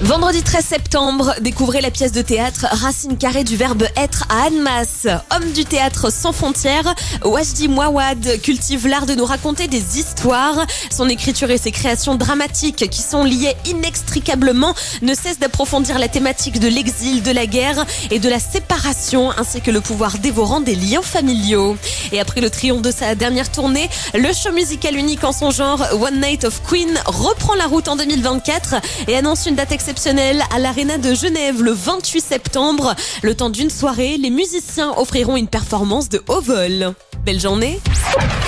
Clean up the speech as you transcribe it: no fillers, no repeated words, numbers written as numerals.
Vendredi 13 septembre, découvrez la pièce de théâtre Racine carrée du verbe être à Annemasse. Homme du théâtre sans frontières, Wajdi Mouawad cultive l'art de nous raconter des histoires. Son écriture et ses créations dramatiques qui sont liées inextricablement ne cessent d'approfondir la thématique de l'exil, de la guerre et de la séparation, ainsi que le pouvoir dévorant des liens familiaux. Et après le triomphe de sa dernière tournée, le show musical unique en son genre One Night of Queen reprend la route en 2024 et annonce une date exceptionnelle à l'Arena de Genève le 28 septembre. Le temps d'une soirée, les musiciens offriront une performance de haut vol. Belle journée!